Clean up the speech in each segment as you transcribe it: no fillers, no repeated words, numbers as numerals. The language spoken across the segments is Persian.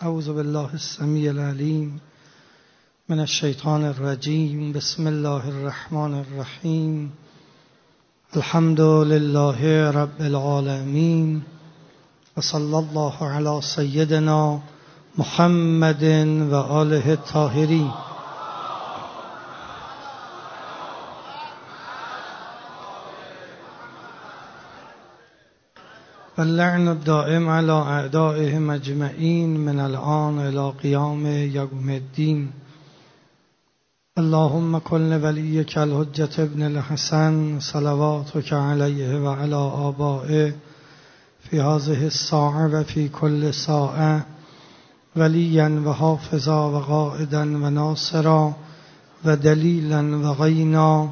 اعوذ بالله السمیع العلیم من الشیطان الرجیم. بسم الله الرحمن الرحیم. الحمد لله رب العالمین و صلی الله علی سیدنا محمد و آله الطاهرین. واللعن الدائم على اعدائهم اجمعین من الآن الى قیام یوم الدین. اللهم کن ولیک الحجة ابن الحسن صلواتک علیه و علی آبائه فی هذه الساعة و فی کل ساعة ولیا و حافظا و قائدا و ناصرا و دلیلا و غینا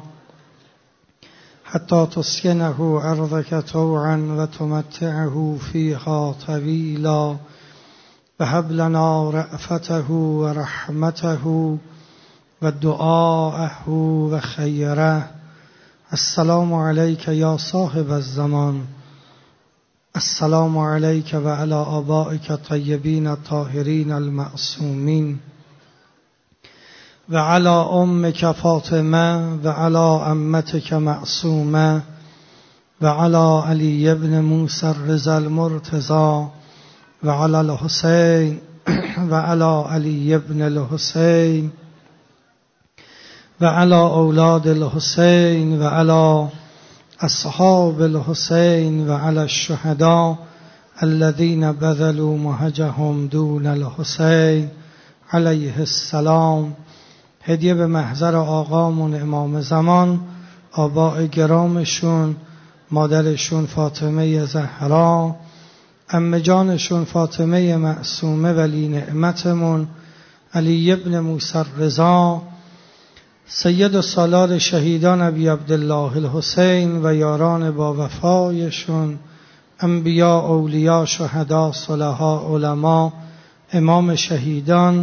حتی تسکنه ارضک طوعا و تمتعه فیها طویلا و هب لنا رأفته و رحمته و دعاءه و خیره. السلام علیک یا صاحب الزمان. السلام علیک و علی آبائک الطیبین الطاهرین المعصومین و علی امک فاطمه و علی عمتک معصومه و علی علی ابن موسی الرضا المرتضی و علی الحسین و علی علی ابن الحسین و علی اولاد الحسین و علی اصحاب الحسین و علی الشهداء الذین بذلوا مهجهم دون الحسین علیه السلام. هدیه به محضر آقامون امام زمان، آباء گرامشون، مادرشون فاطمه زهرا، عمه جانشون فاطمه معصومه ولی نعمتمون، علی ابن موسی الرضا، سید السالار شهیدان ابی عبدالله الحسین و یاران با وفایشون، انبیا، اولیا، شهدا، صلحا، علما، امام شهیدان،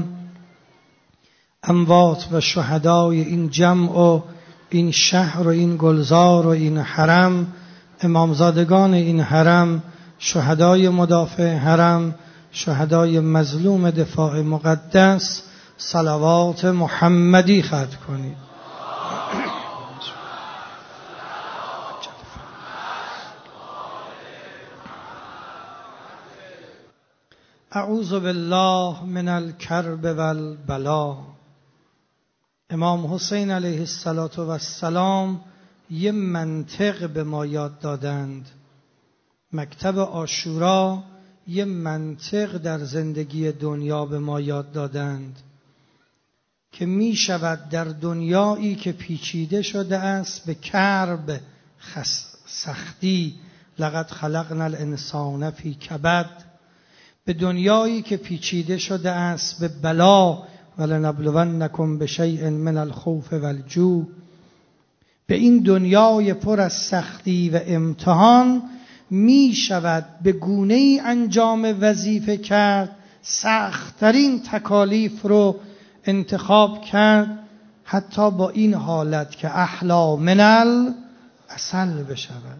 اموات و شهدای این جمع و این شهر و این گلزار و این حرم، امامزادگان این حرم، شهدای مدافع حرم، شهدای مظلوم دفاع مقدس، صلوات محمدی ختم کنید. اعوذ بالله من الکرب والبلا. امام حسین علیه السلام یه منطق به ما یاد دادند. مکتب عاشورا یه منطق در زندگی دنیا به ما یاد دادند که می شود در دنیایی که پیچیده شده است به کرب سختی، لقد خلقنا الانسان فی کبد، به دنیایی که پیچیده شده است به بلا، ولنبلونکم بشیء من الخوف والجوع، به این دنیای پر از سختی و امتحان می شود به گونه‌ای انجام وظیفه کرد، سخت‌ترین تکالیف رو انتخاب کرد، حتی با این حالت که احلا من العسل بشود.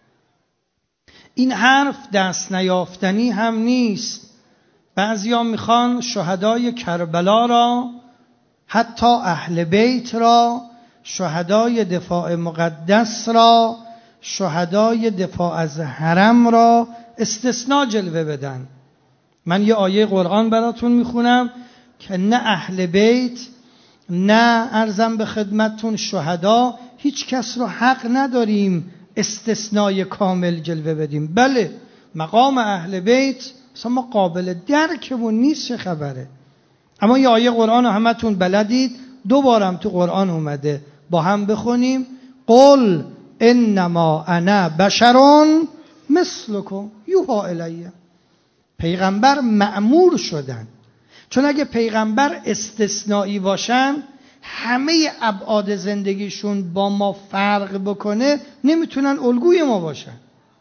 این حرف دست نیافتنی هم نیست. بعضیا میخوان شهدای کربلا را، حتی اهل بیت را، شهدای دفاع مقدس را، شهدای دفاع از حرم را استثناء جلوه بدن. من یه آیه قرآن براتون میخونم که نه اهل بیت، نه ارزم به خدمتون شهدا، هیچ کس رو حق نداریم استثناء کامل جلوه بدیم. بله مقام اهل بیت اصلا ما قابل درکمون نیست، چه خبره. اما یه آیه قرآن رو همتون بلدید، دوبارم تو قرآن اومده، با هم بخونیم. قل انما انا بشر مثلکم یوحی الی. پیغمبر مأمور شدن، چون اگه پیغمبر استثنایی باشن، همه ابعاد زندگیشون با ما فرق بکنه، نمیتونن الگوی ما باشن.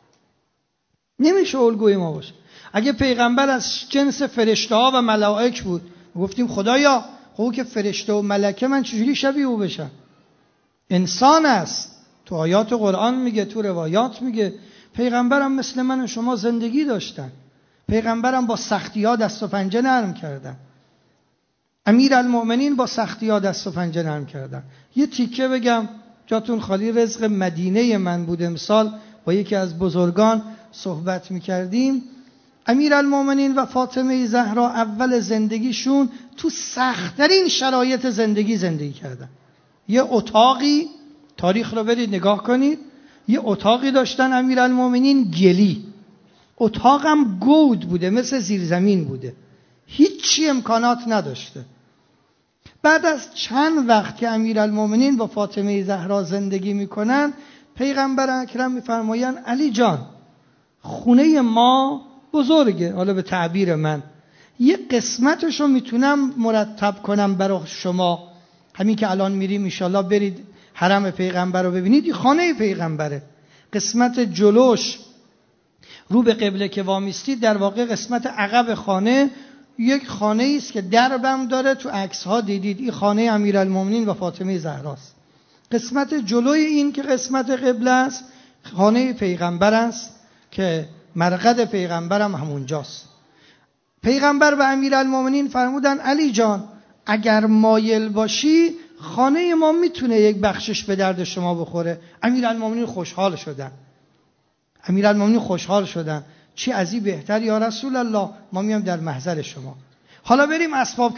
نمیشه الگوی ما باشه. اگه پیغمبر از جنس فرشته ها و ملائک بود، گفتیم خدایا خب که فرشته و ملکه من چجوری شبیه او بشم؟ انسان است. تو آیات قرآن میگه، تو روایات میگه پیغمبرم مثل من و شما زندگی داشتن. پیغمبرم با سختی‌ها دست و پنجه نرم کردن. امیرالمؤمنین با سختی‌ها دست و پنجه نرم کردن. یه تیکه بگم جاتون خالی. رزق مدینه من بود. امسال با یکی از بزرگان صحبت می‌کردیم. امیرالمؤمنین و فاطمه زهرا اول زندگیشون تو سخت‌ترین شرایط زندگی کردن. یه اتاقی، تاریخ رو برید نگاه کنید، یه اتاقی داشتن امیرالمؤمنین گلی. اتاقم گود بوده، مثل زیرزمین بوده، هیچی امکانات نداشته. بعد از چند وقت که امیرالمؤمنین با فاطمه زهرا زندگی میکنن، پیغمبر اکرم میفرمایند علی جان خونه ما بزرگه، حالا به تعبیر من یه قسمتشو میتونم مرتب کنم برای شما. همین که الان میریم انشالله برید حرم پیغمبر رو ببینید، این خانه پیغمبره. قسمت جلوش رو به قبله که وامیستید، در واقع قسمت عقب خانه یک خانه است که دربم داره، تو عکس ها دیدید این خانه امیرالمؤمنین و فاطمه زهراست. قسمت جلوی این که قسمت قبله است خانه پیغمبر است که مرقد پیغمبرم همونجاست. پیغمبر به امیرالمؤمنین فرمودن علی جان اگر مایل باشی خانه ما میتونه یک بخشش به درد شما بخوره. امیرالمؤمنین خوشحال شدن. چی از این بهتر یا رسول الله، ما میام در محضر شما. حالا بریم اسباب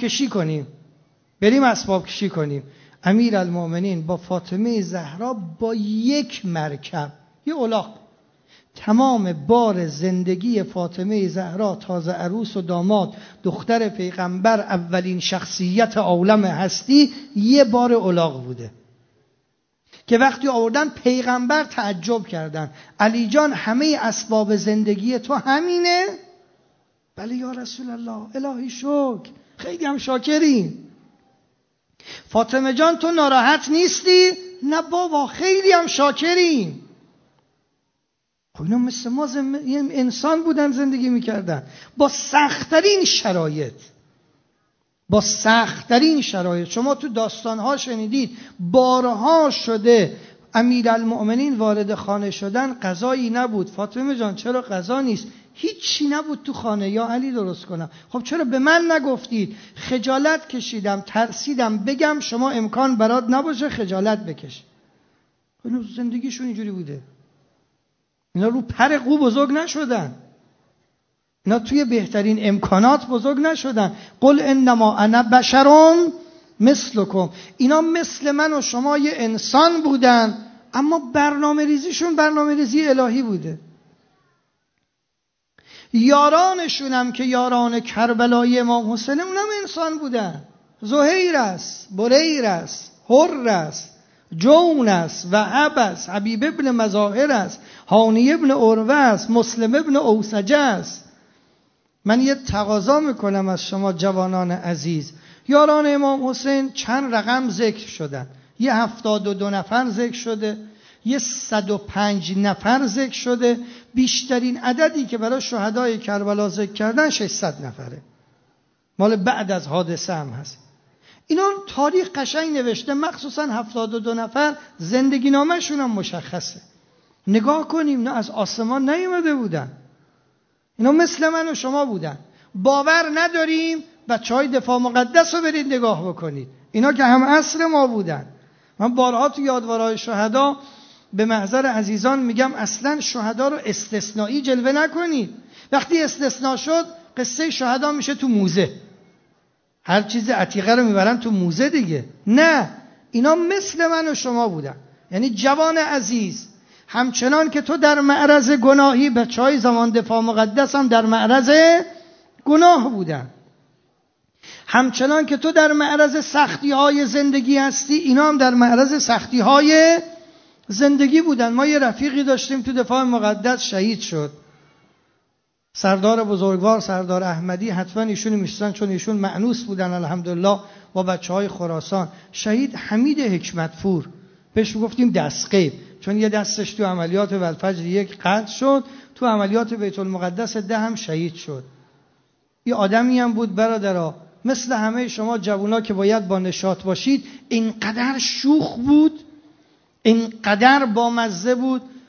کشی کنیم. امیرالمؤمنین با فاطمه زهرا با یک مرکب، یه الاغ، تمام بار زندگی فاطمه زهرا تازه عروس و داماد، دختر پیغمبر، اولین شخصیت عالم هستی، یه بار الاغ بوده که وقتی آوردن پیغمبر تعجب کردن. علی جان همه اسباب زندگی تو همینه؟ بله یا رسول الله، الهی شکر، خیلی هم شاکریم. فاطمه جان تو ناراحت نیستی؟ نه بابا خیلی هم شاکریم. خب اینا مثل ما انسان بودن، زندگی میکردن با سخت‌ترین شرایط. شما تو داستانها شنیدید بارها شده امیرالمؤمنین وارد خانه شدن، غذایی نبود. فاطمه جان چرا غذا نیست؟ هیچی نبود تو خانه. یا علی درست کنم. خب چرا به من نگفتید؟ خجالت کشیدم، ترسیدم بگم شما امکان برات نباشه خجالت بکش. اینا زندگیشون اینجوری بوده. اینا رو پر قو بزرگ نشدن، اینا توی بهترین امکانات بزرگ نشدن. قل انما انا بشر مثلکم. اینا مثل من و شما یه انسان بودن، اما برنامه ریزیشون برنامه ریزی الهی بوده. یارانشونم که یاران کربلای امام حسین، اونم انسان بودن. زهیر است، بریر است، حر است، جون است، وهب است، حبیب ابن مظاهر است، هانی ابن عروه است، مسلم ابن اوسجه است. من یه تقاضا میکنم از شما جوانان عزیز، یاران امام حسین چند رقم ذکر شدن. یه 72 نفر ذکر شده، یه 105 نفر ذکر شده. بیشترین عددی که برای شهدای کربلا ذکر کردن 600 نفره، مال بعد از حادثه هم هست. اینا تاریخ قشنگ نوشته، مخصوصا 72 نفر زندگی نامه شون هم مشخصه. نگاه کنیم، اینا از آسمان نیومده بودن، اینا مثل من و شما بودن. باور نداریم؟ بچهای دفاع مقدس رو برید نگاه بکنید، اینا که هم عصر ما بودن. من بارها تو یادوارهای شهدا به محضر عزیزان میگم اصلا شهدا رو استثنایی جلوه نکنید. وقتی استثناء شد قصه شهدا میشه تو موزه، هر چیز عتیقه رو میبرن تو موزه دیگه. نه، اینا مثل من و شما بودن. یعنی جوان عزیز، همچنان که تو در معرض گناهی، بچهای زمان دفاع مقدس هم در معرض گناه بودن. همچنان که تو در معرض سختی‌های زندگی هستی، اینا هم در معرض سختی‌های زندگی بودن. ما یه رفیقی داشتیم تو دفاع مقدس، شهید شد. سردار بزرگوار، سردار احمدی، حتما ایشون میشناسن چون ایشون مأنوس بودن الحمدلله با بچهای خراسان. شهید حمید حکمتپور، بهش گفتیم دستقیب، چون یه دستش تو عملیات والفجر 1 قطع شد، تو عملیات بیت المقدس 10 هم شهید شد. یه آدمی هم بود برادرها، مثل همه شما جوونا که باید با نشاط باشید، اینقدر شوخ بود، اینقدر بامزه بود.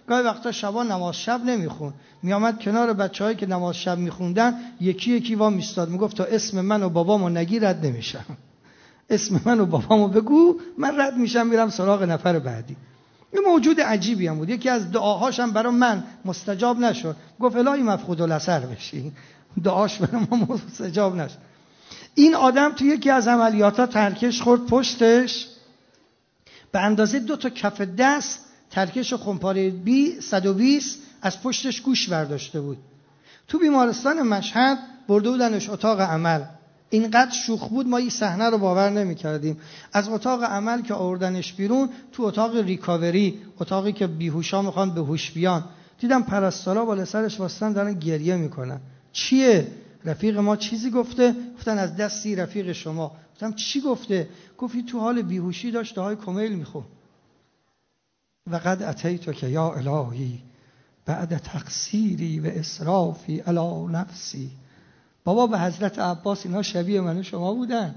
گاهی وقتا شبا نماز شب نمیخون، میامد کنار بچه‌هایی که نماز شب میخوندن یکی یکی وا میستاد، میگفت تا اسم من و بابامو نگی رد نمیشم، اسم من و بابامو بگو من رد میشم میرم سراغ نفر بعدی. یه موجود عجیبی هم بود. یکی از دعاهاش هم برای من مستجاب نشد، گفت الهی مفقود الاثر بشی، دعاش برای ما مستجاب نشد. این آدم توی یکی از عملیات‌ها ترکش خورد پشتش، به اندازه 2 تا کف دست ترکش و خمپاره 120 از پشتش گوش برداشته بود. تو بیمارستان مشهد برده بودنش اتاق عمل. اینقدر شوخ بود ما این صحنه رو باور نمی‌کردیم. از اتاق عمل که آوردنش بیرون، تو اتاق ریکاوری، اتاقی که بیهوشا میخوان به هوش بیان، دیدم پرستارا بالا سرش واسطن دارن گریه میکنن. چیه؟ رفیق ما چیزی گفته؟ گفتن از دستی رفیق شما. گفتم چی گفته؟ گفتی تو حال بیهوشی داشت دعای کمیل میخوند. و قد اتیتک یا الهی بعد تقصیری و اسرافی علی نفسی. بابا به حضرت عباس اینا شبیه من و شما بودن.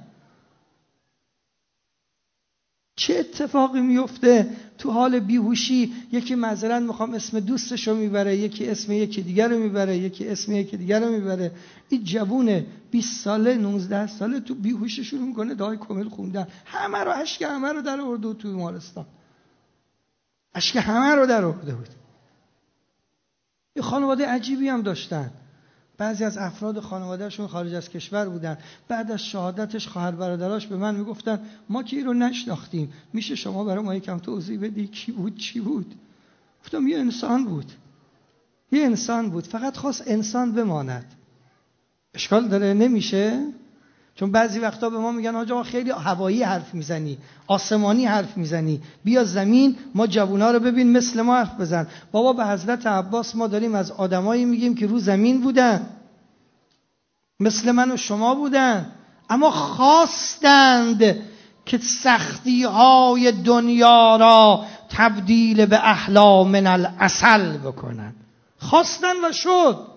چه اتفاقی میفته تو حال بیهوشی؟ یکی معذرت میخوام اسم دوستشو میبره، یکی اسم یکی دیگر رو میبره، یکی اسم یکی دیگر رو میبره. این جوونه 20 ساله 19 ساله تو بیهوشی شروع میکنه دعای کامل خوندن. همه رو اشک همه رو در آورده تو بیمارستان، اشک همه رو در آورده بود. یه خانواده عجیبی هم داشتن. بعضی از افراد خانوادهشون خارج از کشور بودن. بعد از شهادتش خواهر برادراش به من میگفتن ما که این رو نشناختیم، میشه شما برای ما یکم توضیح بدی کی بود چی بود؟ گفتم یه انسان بود، یه انسان بود، فقط خواست انسان بماند. اشکال داره؟ نمیشه؟ چون بعضی وقتا به ما میگن آقا خیلی هوایی حرف میزنی، آسمانی حرف میزنی، بیا زمین، ما جوونا رو ببین مثل ما حرف بزن. بابا به حضرت عباس ما داریم از آدمایی میگیم که رو زمین بودن، مثل من و شما بودن، اما خواستند که سختی های دنیا را تبدیل به احلی من العسل بکنن. خواستن و شد،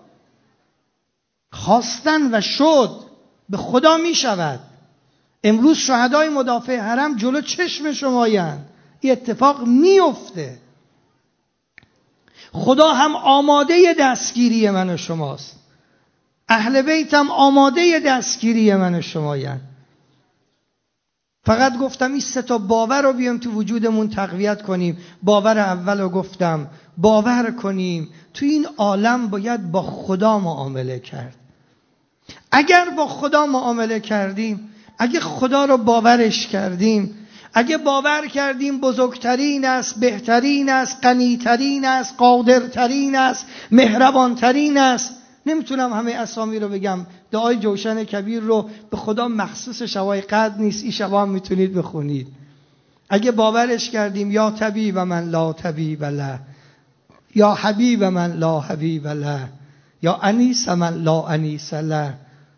خواستن و شد. به خدا می شود. امروز شهدای مدافع حرم جلو چشم شمایند، این اتفاق می افته. خدا هم آماده دستگیری من و شماست، اهل بیت هم آماده دستگیری من و شمایند. فقط گفتم این 3 تا باور رو بیام تو وجودمون تقویت کنیم. باور اول رو گفتم، باور کنیم تو این عالم باید با خدا معامله کرد. اگر با خدا معامله کردیم، اگه خدا رو باورش کردیم، اگه باور کردیم بزرگترین است، بهترین است، غنیترین است، قادرترین است، مهربانترین است، نمیتونم همه اسامی رو بگم. دعای جوشن کبیر رو به خدا مخصوص شبای قدر نیست، این شبا هم میتونید بخونید. اگه باورش کردیم یا طبیب من لا طبیب له، یا حبیب من لا حبیب له، یا انیس من لا انیس له،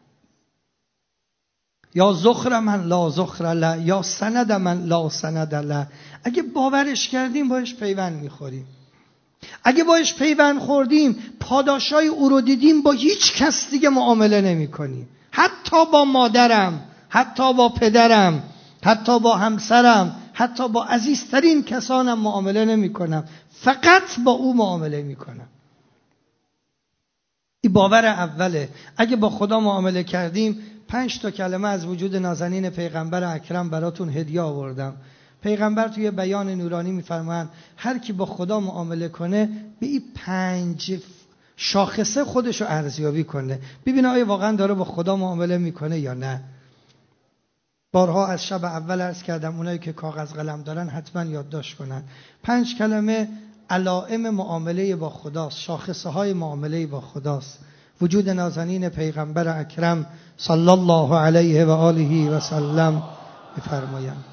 یا زخر من لا زخر له، یا سند من لا سند له. اگه باورش کردیم باش پیوند میخوریم. اگه باش پیوند خوردیم، پاداشای او رو دیدیم، با هیچ کس دیگه معامله نمی کنیم. حتی با مادرم، حتی با پدرم، حتی با همسرم، حتی با عزیزترین کسانم معامله نمی کنم، فقط با او معامله می کنم. این باور اوله. اگه با خدا معامله کردیم، 5 تا کلمه از وجود نازنین پیغمبر اکرم براتون هدیه آوردم. پیغمبر توی بیان نورانی میفرمایند هر کی با خدا معامله کنه به این 5 شاخصه خودشو ارزیابی کنه، ببینه آیا واقعا داره با خدا معامله میکنه یا نه. بارها از شب اول عرض کردم، اونایی که کاغذ قلم دارن حتما یادداشت کنن. 5 کلمه علائم معامله با خداست، شاخصه های معامله با خداست. وجود نازنین پیغمبر اکرم صلی الله علیه و آله و سلم میفرمایند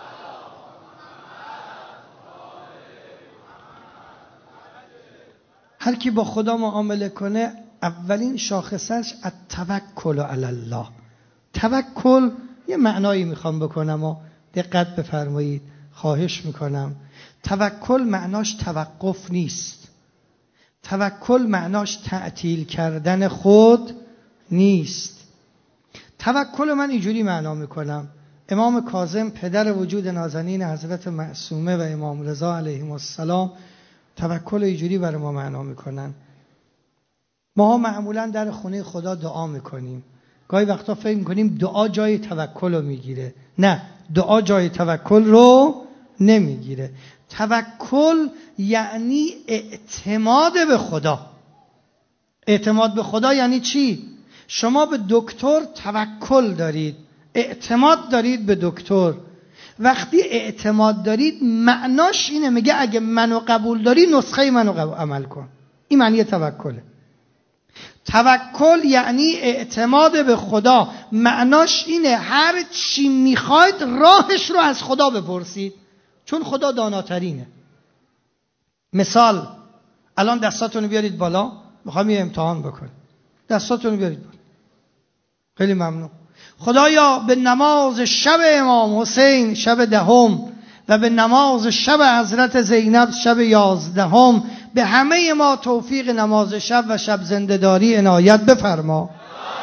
هر کی با خدا معامله کنه اولین شاخصش التوکل علی الله. توکل یه معنایی میخوام بکنم و دقت بفرمایید، خواهش میکنم. توکل معناش توقف نیست، توکل معناش تعطیل کردن خود نیست. توکل من اینجوری معنا میکنم. امام کاظم پدر وجود نازنین حضرت معصومه و امام رضا علیهم السلام توکل اینجوری برای ما معنا میکنن. ما معمولا در خونه خدا دعا میکنیم، گاهی وقتا فکر میکنیم دعا جای توکل رو میگیره. نه، دعا جای توکل رو نمیگیره. توکل یعنی اعتماد به خدا. اعتماد به خدا یعنی چی؟ شما به دکتر توکل دارید، اعتماد دارید به دکتر. وقتی اعتماد دارید معناش اینه میگه اگه منو قبول داری نسخه منو عمل کن. این معنی توکله. توکل یعنی اعتماد به خدا. معناش اینه هر چی میخواید راهش رو از خدا بپرسید، چون خدا داناترینه. مثال، الان دستاتونو بیارید بالا، میخوام یه امتحان بکنم. دستاتونو بیارید بالا. خیلی ممنون. خدایا به نماز شب امام حسین شب 10 و به نماز شب حضرت زینب شب 11 به همه ما توفیق نماز شب و شب زنده‌داری عنایت بفرما.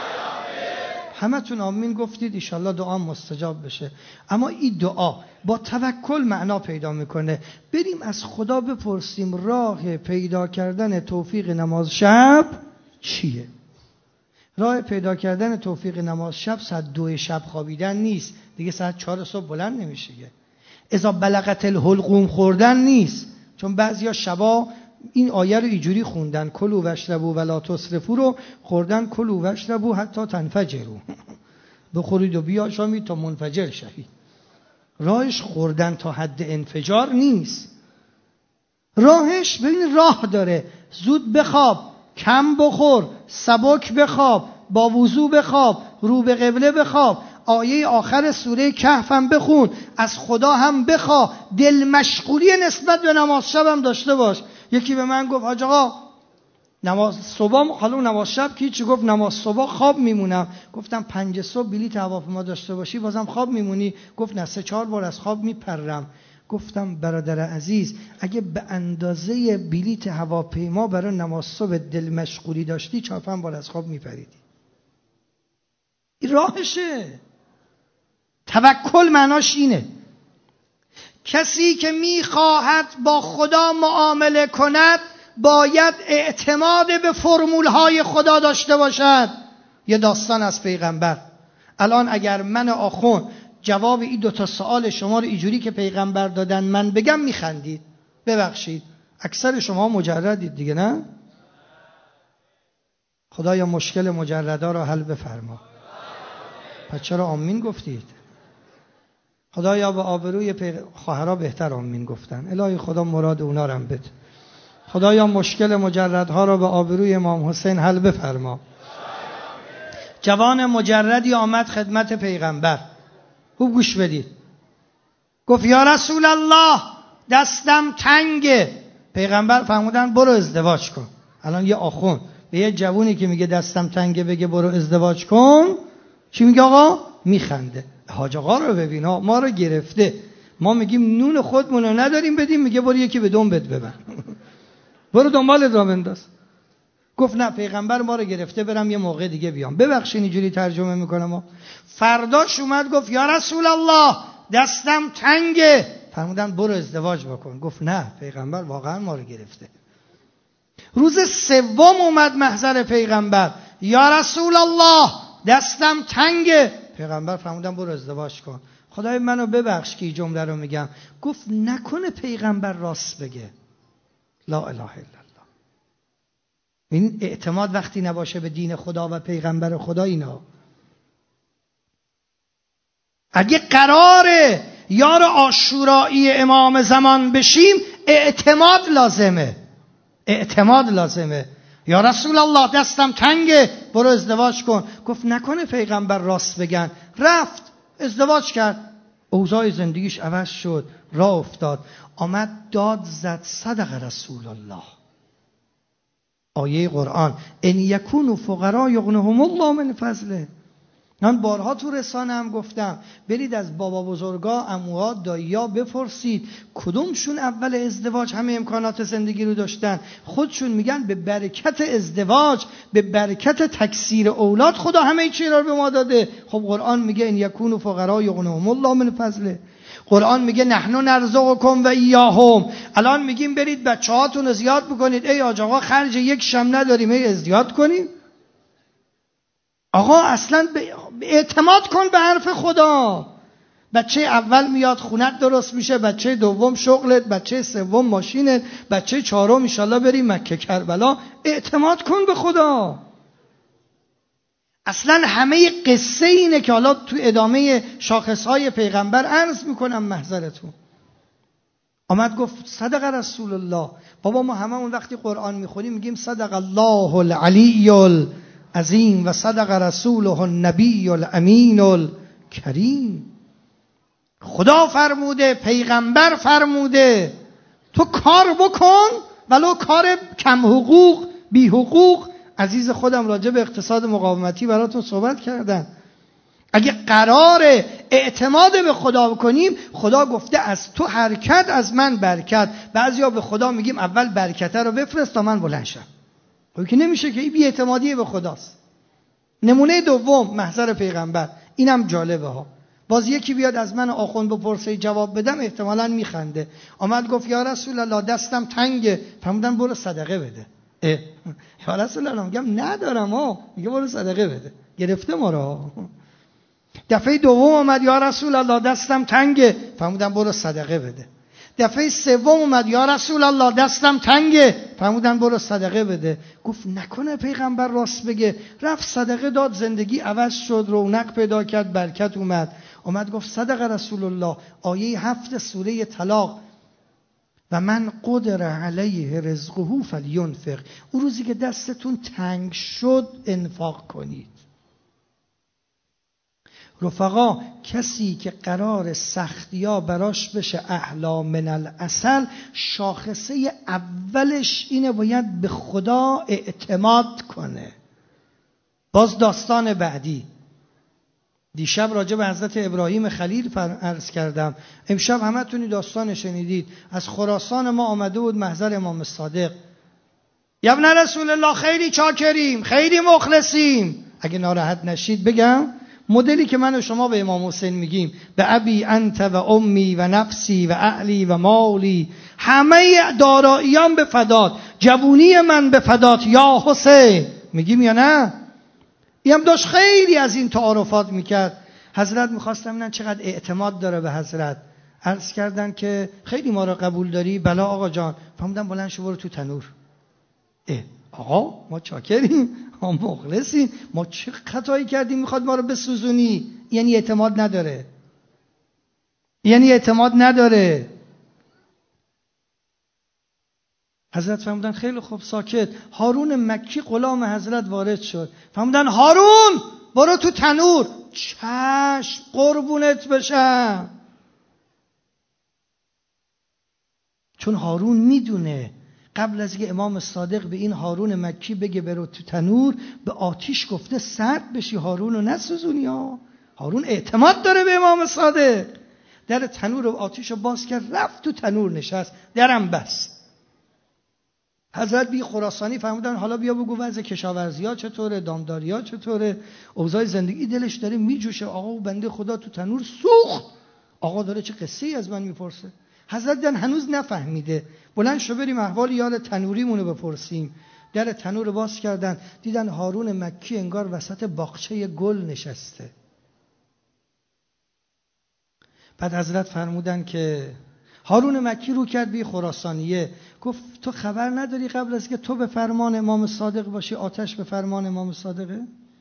همتون آمین گفتید، انشالله دعا مستجاب بشه. اما این دعا با توکل معنا پیدا میکنه. بریم از خدا بپرسیم راه پیدا کردن توفیق نماز شب چیه؟ راه پیدا کردن توفیق نماز شب ساعت 2 شب خوابیدن نیست، دیگه ساعت 4 صبح بلند نمیشه. اذا بلغت الحلقوم خوردن نیست، چون بعضیا شبا این آیه رو اینجوری خوندن کلوا واشربوا ولا تسرفوا رو خوردن کلوا واشربوا حتی تنفجروا. بخورید و بیاشامید تا منفجر شوید. راهش خوردن تا حد انفجار نیست. راهش ببین راه داره. زود بخواب، کم بخور، سبک بخواب، با وضو بخواب، رو به قبله بخواب، آیه آخر سوره کهف هم بخون، از خدا هم بخوا، دل مشغولی نسبت به نماز شب هم داشته باش. یکی به من گفت حاج آقا نماز صبح، حالا نماز شب کی چی گفت، نماز صبح خواب میمونم. گفتم 5 صبح بلیط هواپیما داشته باشی بازم خواب میمونی؟ گفت نه 3-4 بار از خواب میپرم. گفتم برادر عزیز، اگه به اندازه بلیط هواپیما برای نماز صبح دل مشغولی داشتی 4-5 بار از خواب میپریدی. این راهشه. توکل معناش اینه کسی که میخواهد با خدا معامله کند باید اعتماد به فرمولهای خدا داشته باشد. یه داستان از پیغمبر. الان اگر من آخوند جواب این 2 سوال شما رو اینجوری که پیغمبر دادن من بگم میخندید. ببخشید اکثر شما مجردید دیگه، نه؟ خدایا مشکل مجردا رو حل بفرما. پس چرا آمین گفتید؟ خدایا به آبروی خواهرها بهتر آمین گفتن. الهی خدا مراد اونا رو هم بده. خدایا مشکل مجردها رو به آبروی امام حسین حل بفرما. جوان مجردی آمد خدمت پیغمبر. خوب گوش بدید. گفت یا رسول الله دستم تنگه. پیغمبر فرمودن برو ازدواج کن. الان یه آخوند به یه جوونی که میگه دستم تنگه بگه برو ازدواج کن، چی میگه آقا؟ میخنده. حاج آقا رو ببین ها، ما رو گرفته. ما میگیم نون خودمون رو نداریم بدیم، میگه برو یکی به دنبت ببر. برو دنبال را بنداز. گفت نه پیغمبر ما رو گرفته، برم یه موقع دیگه بیام. ببخشید اینجوری ترجمه میکنم. فرداش اومد گفت یا رسول الله دستم تنگه. فرمودن برو ازدواج بکن. گفت نه پیغمبر واقعا ما رو گرفته. روز 3 اومد محضر پیغمبر. یا رسول الله دستم تنگه. پیغمبر فرمودن برو ازدواج کن. خدای منو ببخش که این جمله رو میگم. گفت نکنه پیغمبر راست بگه. لا اله الا الله. این اعتماد وقتی نباشه به دین خدا و پیغمبر خدا، اینا اگه قراره یار عاشورایی امام زمان بشیم اعتماد لازمه. اعتماد لازمه. یا رسول الله دستم تنگه برو ازدواج کن. گفت نکنه پیغمبر راست بگن. رفت ازدواج کرد. اوضاع زندگیش عوض شد. راه افتاد. آمد داد زد صدق رسول الله. آیه قرآن ان یکونوا فقراء یغنهم الله من فضله. من بارها تو رسانه هم گفتم برید از بابا بزرگا، عموها، دایی‌ها بپرسید کدومشون اول ازدواج همه امکانات زندگی رو داشتن. خودشون میگن به برکت ازدواج، به برکت تکثیر اولاد خدا همه چی رو به ما داده. خب قرآن میگه ان یکونوا فقراء یغنیهم الله من فضله. قرآن میگه نحن نرزقکم و ایاهم. الان میگیم برید بچه‌هاتون رو زیاد بکنید. ای آقا خرج یک شم نداریم ای ازدیاد کنیم؟ آقا اصلا اعتماد کن به حرف خدا. بچه اول میاد خونت درست میشه، بچه دوم شغلت، بچه سوم ماشینت، بچه چهارم ان شاءالله بریم مکه کربلا. اعتماد کن به خدا. اصلا همه قصه اینه که حالا تو ادامه شاخصهای پیغمبر عرض میکنم محضرتون. آمد گفت صدق رسول الله. بابا ما هممون وقتی قرآن میخونیم میگیم صدق الله العلی العظیم و صدق رسوله النبی الامین الکریم. خدا فرموده، پیغمبر فرموده، تو کار بکن ولو کار کم حقوق، بی حقوق. عزیز خودم راجع به اقتصاد مقاومتی براتون صحبت کردم. اگه قرار اعتماد به خدا بکنیم، خدا گفته از تو حرکت از من برکت. بعضیا به خدا میگیم اول برکته رو بفرست تا من بلند شم. خب که نمیشه که این بی اعتمادی به خداست. نمونه دوم محضر پیغمبر، اینم جالبه ها. باز یکی بیاد از من آخوند بپرسه جواب بدم احتمالاً میخنده. آمد گفت یا رسول الله دستم تنگه. فرمودن برو صدقه بده. یا رسول الله میگم ندارم ها. میگه برو صدقه بده. گرفته ما را. دفعه دوم اومد یا رسول الله دستم تنگه. فرمودن برو صدقه بده. دفعه سوم اومد یا رسول الله دستم تنگه. فرمودن برو صدقه بده. گفت نکنه پیغمبر راست بگه. رفت صدقه داد، زندگی عوض شد، رونق پیدا کرد، برکت اومد. اومد گفت صدق رسول الله. آیه 7 سوره طلاق، و من قدر علیه رزقه فلینفق. اون روزی که دستتون تنگ شد انفاق کنید. رفقا کسی که قرار سختی‌ها براش بشه احلا من العسل، شاخصه اولش اینه باید به خدا اعتماد کنه. باز داستان بعدی دیشب راجع به حضرت ابراهیم خلیل عرض کردم. امشب همتونی داستان شنیدید. از خراسان ما آمده بود محضر امام صادق. یا ابن رسول الله خیلی چاکریم، خیلی مخلصیم. اگه ناراحت نشید بگم مدلی که من و شما به امام حسین میگیم به ابی انت و امی و نفسی و اهلی و مالی، همه داراییام به فدات، جوونی من به فدات یا حسین. میگیم یا نه؟ اینم داشت خیلی از این تعارفات میکرد. حضرت میخواستم ببینن چقدر اعتماد داره به حضرت. عرض کردن که خیلی ما رو قبول داری؟ بلا آقا جان. فهمیدم بلند شو برو تو تنور. آقا ما چاکریم، ما مخلصیم، ما چه خطایی کردیم میخواد ما رو بسوزونی؟ یعنی اعتماد نداره. یعنی اعتماد نداره. حضرت فرمودن خیلی خوب ساکت. هارون مکی غلام حضرت وارد شد. فرمودن هارون برو تو تنور. چشم قربونت بشم. چون هارون میدونه قبل از که امام صادق به این هارون مکی بگه برو تو تنور، به آتیش گفته سرد بشی، هارون رو نسوزونی ها. هارون اعتماد داره به امام صادق. در تنور و آتیش رو باز کرد، رفت تو تنور نشست، درم بست. حضرت بی خراسانی فرمودن حالا بیا بگو وضع کشاورزی ها چطوره، دامداری ها چطوره، اوضاع زندگی. دلش داره میجوشه. آقا و بنده خدا تو تنور سوخت. آقا داره چه قصه ای از من میپرسه. حضرت دن هنوز نفهمیده. بلند شو بریم احوال یار تنوریمونو بپرسیم. در تنور باز کردن، دیدن هارون مکی انگار وسط باغچه گل نشسته. بعد حضرت فرمودن که هارون مکی رو کرد بی خراسانیه، گفت تو خبر نداری قبل از که تو به فرمان امام صادق باشی آتش به فرمان امام صادقه؟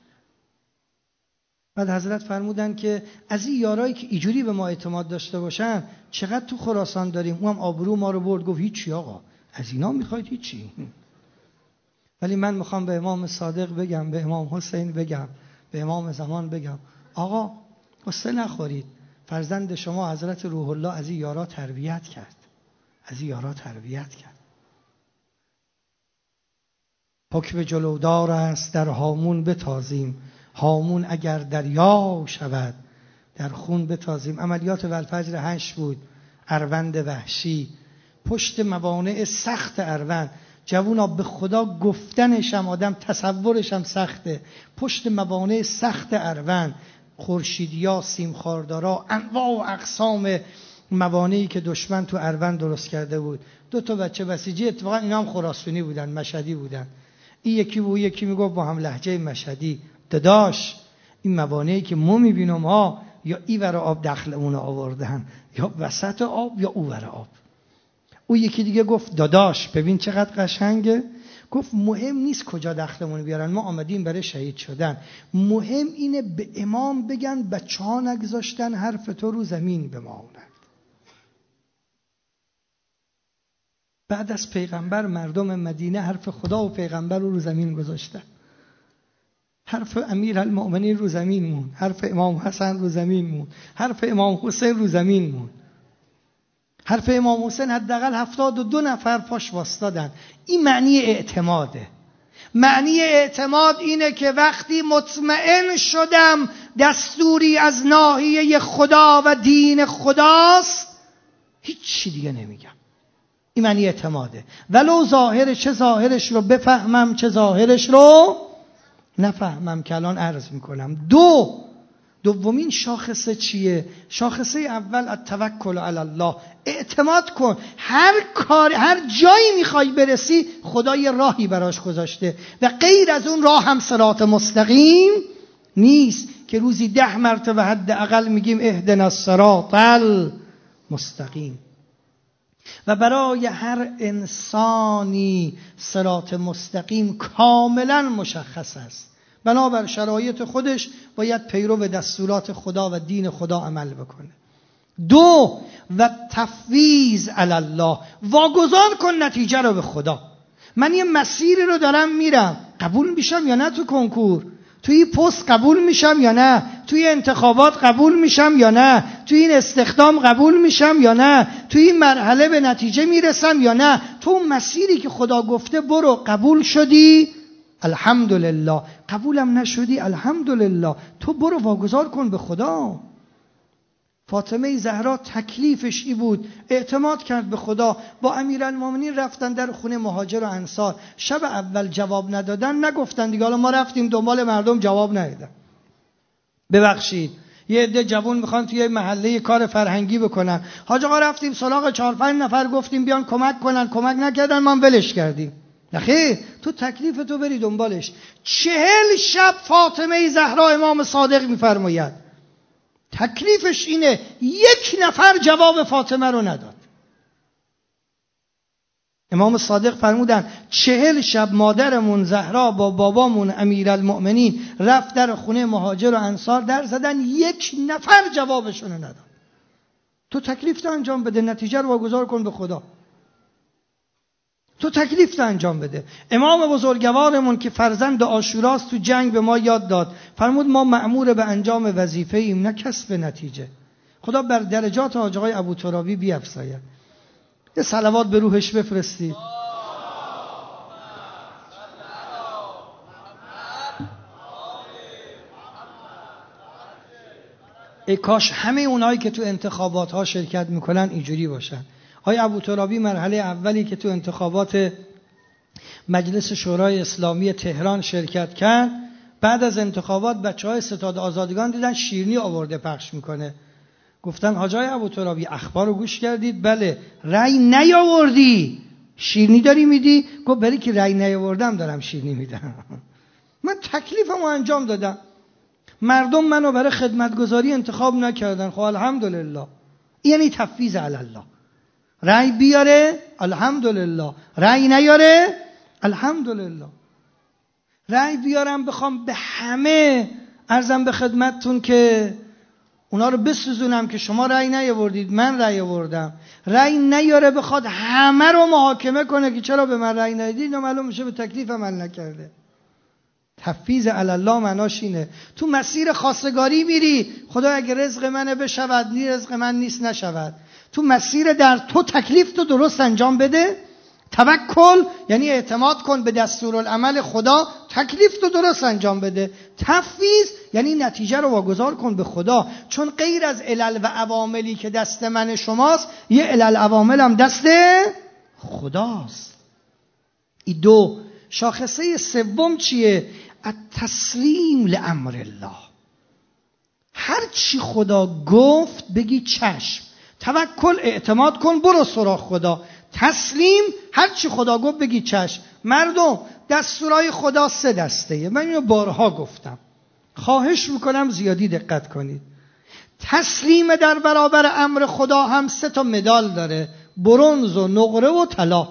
بعد حضرت فرمودن که از این یارایی که اینجوری به ما اعتماد داشته باشن چقدر تو خراسان داریم. اونم آبرو ما رو برد. گفت هیچی آقا، از اینا میخواید هیچی. ولی من میخوام به امام صادق بگم، به امام حسین بگم، به امام زمان بگم آقا قصه نخورید. فرزند شما حضرت روح الله از این یارا تربیت کرد. از این یارا تربیت کرد. حکم جلودار است در هامون بتازیم، هامون اگر دریا شود در خون بتازیم. عملیات والفجر 8 بود. اروند وحشی پشت موانع سخت اروند، جوونا به خدا گفتنشم آدم تصورشم سخته. پشت موانع سخت اروند، خورشیدیا، سیمخاردارا، انواع و اقسام موانعی که دشمن تو اروند درست کرده بود. 2 تا بچه بسیجی، اتفاقا اینا هم خراسانی بودن، مشهدی بودن. این یکی و یکی میگفت با هم لهجه مشهدی: داداش این موانعی که ما میبینم ها، یا ایور آب دخلمون آوردن، یا وسط آب، یا اوور آب. او یکی دیگه گفت داداش ببین چقدر قشنگه. گفت مهم نیست کجا دخلمون بیارن، ما آمدیم برای شهید شدن. مهم اینه به امام بگن بچه ها نگذاشتن حرف تو رو زمین بماند. بعد از پیغمبر مردم مدینه حرف خدا و پیغمبر رو زمین گذاشتن. حرف امیرالمؤمنین رو زمین مون، حرف امام حسن رو زمین مون، حرف امام حسین رو زمین مون. حرف امام حسین حداقل 72 نفر پاش واسطادن. این معنی اعتماده. معنی اعتماد اینه که وقتی مطمئن شدم دستوری از ناحیه خدا و دین خداست، هیچ چی دیگه نمیگم. این معنی اعتماده. ولو چه ظاهرش رو بفهمم چه ظاهرش رو نفهمم، که الان عرض میکنم. دومین شاخصه چیه؟ شاخصه اول التوکل علی الله. اعتماد کن. هر جایی میخوای برسی خدا یه راهی براش گذاشته و غیر از اون راه هم صراط مستقیم نیست که روزی 10 مرتبه حداقل میگیم اهدنا الصراط المستقیم. و برای هر انسانی صراط مستقیم کاملا مشخص است. بنابر شرایط خودش باید پیرو دستورات خدا و دین خدا عمل بکنه. 2 و تفویض علی الله. واگذار کن نتیجه رو به خدا. من یه مسیری رو دارم میرم، قبول میشم یا نه تو کنکور؟ توی پست قبول میشم یا نه؟ توی انتخابات قبول میشم یا نه؟ توی این استخدام قبول میشم یا نه؟ توی این مرحله به نتیجه میرسم یا نه؟ تو مسیری که خدا گفته برو، قبول شدی الحمدلله، قبولم نشدی الحمدلله. تو برو واگذار کن به خدا. فاطمه زهرا تکلیفش ای بود، اعتماد کرد به خدا. با امیرالمومنین رفتن در خونه مهاجر و انصار. شب اول جواب ندادن، نگفتن دیگه حالا ما رفتیم دنبال مردم جواب ندادن. ببخشید یه عده جوان میخوان توی محله کار فرهنگی بکنن. حاج آقا رفتیم سراغ 4-5 نفر گفتیم بیان کمک کنن، کمک نکردن، ما ولش کردیم. نخیر، تو تکلیف تو بری دنبالش. 40 شب فاطمه زهرا امام صادق میفرماید تکلیفش اینه 1 نفر جواب فاطمه رو نداد. امام صادق فرمودن 40 شب مادرمون زهرا با بابامون امیرالمؤمنین رفت در خونه مهاجر و انصار در زدن، 1 نفر جوابشون رو نداد. تو تکلیف تو انجام بده، نتیجه رو واگذار کن به خدا. تو تکلیف تو انجام بده. امام بزرگوارمون که فرزند عاشوراست تو جنگ به ما یاد داد، فرمود ما مأمور به انجام وظیفه ایم نه کسب نتیجه. خدا بر درجات حاج آقای ابوترابی بیفزاید. یه صلوات به روحش بفرستید. ای کاش همه اونایی که تو انتخابات ها شرکت میکنن اینجوری باشن. آقای ابوترابی مرحله اولی که تو انتخابات مجلس شورای اسلامی تهران شرکت کرد، بعد از انتخابات بچهای ستاد آزادگان دیدن شیرینی آورده پخش میکنه. گفتن حاج آقای ابوترابی اخبار رو گوش کردید؟ بله. رأی نیاوردی شیرینی داری میدی؟ گفت برای که رأی نیاوردم دارم شیرینی میدم. من تکلیفمو انجام دادم. مردم منو برای خدمتگزاری انتخاب نکردن. خب الحمدلله. یعنی تفویض علی الله. رأی بیاره الحمدلله، رأی نیاره الحمدلله. رأی بیارم بخوام به همه عرضم به خدمتتون که اونا رو بسوزونم که شما رأی نیاوردید من رأی آوردم. رأی نیاره بخواد همه رو محاکمه کنه که چرا به من رأی ندید، اینا معلوم میشه به تکلیف عمل نکرده. تفویض علی الله معناش اینه. تو مسیر خواستگاری میری، خدا اگه رزق منه بشود، نی رزق من نیست نشود. تو مسیر در تو تکلیف تو درست انجام بده، توکل یعنی اعتماد کن به دستورالعمل خدا، تکلیف تو درست انجام بده. تفویض یعنی نتیجه رو واگذار کن به خدا، چون غیر از علل و عواملی که دست من شماست، یه علل عوامل هم دست خداست. این دو. شاخصه سوم چیه؟ التسلیم لامر الله. هر چی خدا گفت بگی چشم. توکل اعتماد کن برو سراغ خدا. تسلیم هر چی خدا گفت بگی چشم. مردم دستورای خدا 3 دسته. من اینو بارها گفتم، خواهش میکنم زیادی دقت کنید. تسلیم در برابر امر خدا هم 3 تا مدال داره، برنز و نقره و طلا.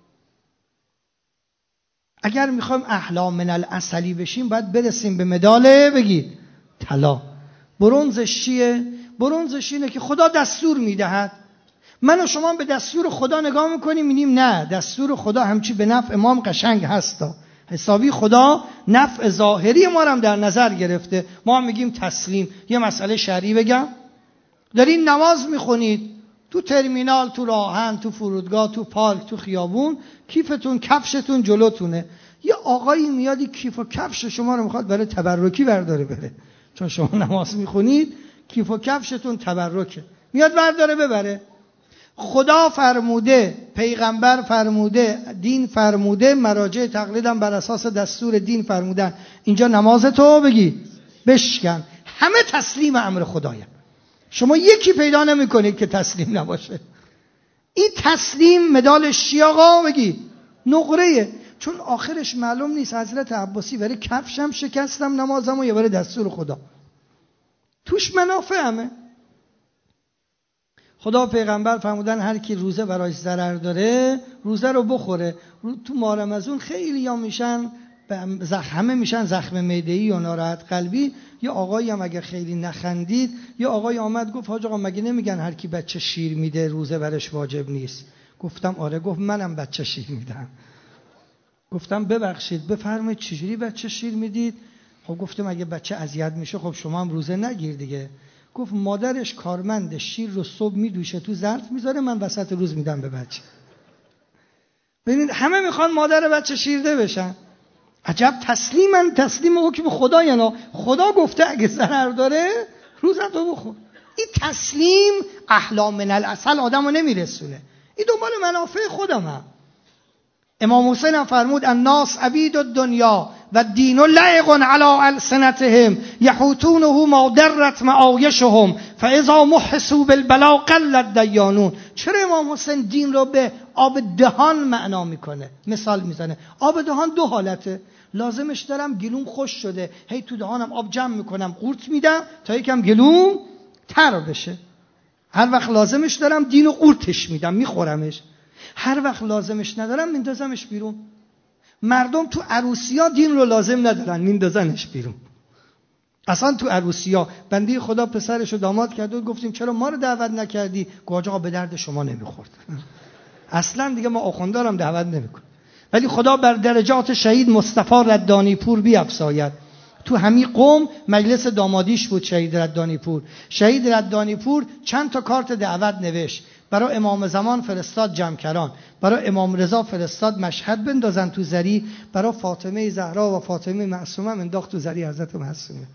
اگر میخوایم احلام من العسلی بشیم باید برسیم به مدال بگید طلا. برنزش چیه؟ برنزش اینه که خدا دستور میدهد، من و شما به دستور خدا نگاه میکنیم میگیم نه، دستور خدا همچی به نفع امام قشنگ هستا، حسابی خدا نفع ظاهری ما رو هم در نظر گرفته. ما هم میگیم تسلیم. یه مسئله شرعی بگم، دارین نماز میخونید تو ترمینال، تو راهن، تو فرودگاه، تو پارک، تو خیابون، کیفتون کفشتون جلوتونه، یه آقایی میادی کیف و کفش شما رو میخواد برای تبرکی برداره بره، چون شما نماز میخونید کیف و کفشتون تبرکه، میاد برداره ببره. خدا فرموده، پیغمبر فرموده، دین فرموده، مراجع تقلیدم بر اساس دستور دین فرمودن اینجا نمازتو بگی بشکن. همه تسلیم امر خدایم. شما یکی پیدا نمی‌کنید که تسلیم نباشه. این تسلیم مدالش چی آقا بگی؟ نقره. چون آخرش معلوم نیست حضرت عباسی برای کفشم شکستم نمازم و یه برای دستور خدا، توش منافع همه. خدا پیغمبر فرمودن هر کی روزه برایش ضرر داره روزه رو بخوره. تو ماه رمضان خیلی ها میشن همه میشن زخم معده‌ای یا ناراحت قلبی. یه آقایی هم اگر خیلی نخندید، یه آقای آمد گفت حاج آقا مگه نمیگن هر کی بچه شیر میده روزه برش واجب نیست؟ گفتم آره. گفت منم بچه شیر میدم. گفتم ببخشید بفرمایید چجوری بچه شیر میدید؟ خب گفتم اگه بچه اذیت میشه خب شما هم روزه نگیر دیگه. گفت مادرش کارمنده، شیر رو صبح میدوشه تو ظرف میذاره، من وسط روز میدم به بچه. ببینید همه میخوان مادر بچه شیرده بشن. عجب تسلیمن، تسلیم حکم خدا. یعنی خدا گفته اگه ضرر داره روزتو بخور. این تسلیم احلام من العسل آدمو نمیرسونه، این دنبال منافع خودمه. امام حسین هم فرمود الناس عبید الدنیا و الدین لعق علی السنتهم یحوتونه ما درت معایشهم فاذا محسوا بالبلا قل الدیانون. چرا امام حسین دین رو به آب دهان معنا میکنه؟ مثال میزنه. آب دهان 2 حالته، لازمش دارم گلوم خوش شده هی تو دهانم آب جمع میکنم قورت میدم تا یکم گلوم تر بشه. هر وقت لازمش دارم دین و قورتش میدم میخورمش. هر وقت لازمش ندارم میندازمش بیرون. مردم تو عروسی‌ها دین رو لازم ندارن میندازنش بیرون. اصلا تو عروسی‌ها بنده خدا پسرش رو داماد کرد و گفتیم چرا ما رو دعوت نکردی؟ گفت آقا به درد شما نمیخورد. اصلا دیگه ما آخوندارم دعوت نمیکنیم. ولی خدا بر درجات شهید مصطفی ردانی پور بیفزاید. تو همین قوم مجلس دامادیش بود شهید ردانی پور. شهید ردانی پور چند تا کارت دعوت نوشت، برای امام زمان فرستاد جمکران، برای امام رضا فرستاد مشهد بندازن تو زری، برای فاطمه زهرا و فاطمه معصومه انداخت تو زری حضرت معصومه.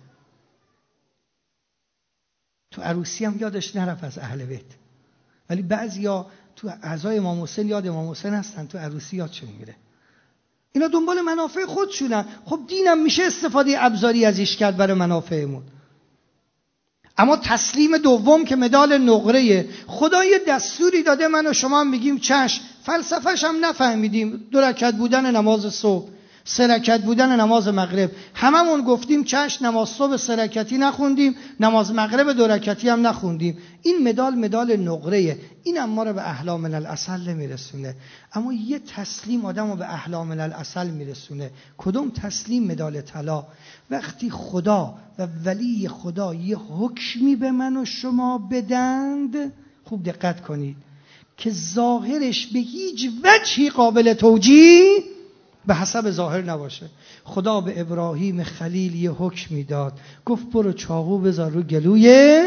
تو عروسی هم یادش نرفت از اهل بیت. ولی بعضیا تو اعضای امام حسین یاد امام حسین هستن، تو عروسی یادشون میره. اینا دنبال منافع خودشونن. خب دینم میشه استفاده ابزاری ازش کرد برای منافعمون. اما تسلیم دوم که مدال نقره، خدا یه دستوری داده من و شما میگیم چشم، فلسفه‌ش هم نفهمیدیم. 2 رکعت بودن نماز صبح، 3 رکعت بودن نماز مغرب، هممون گفتیم چشم، نماز صبح 3 رکعتی نخوندیم، نماز مغرب 2 رکعتی هم نخوندیم. این مدال نقره، این هم ما رو به احلام من العسل نمیرسونه. اما یه تسلیم آدمو به احلام من العسل میرسونه. کدوم تسلیم؟ مدال طلا. وقتی خدا و ولی خدا یه حکمی به من و شما بدند، خوب دقت کنید، که ظاهرش به هیچ وجهی قابل توجیه به حسب ظاهر نباشه. خدا به ابراهیم خلیل یه حکمی داد، گفت برو چاقو بذار رو گلوی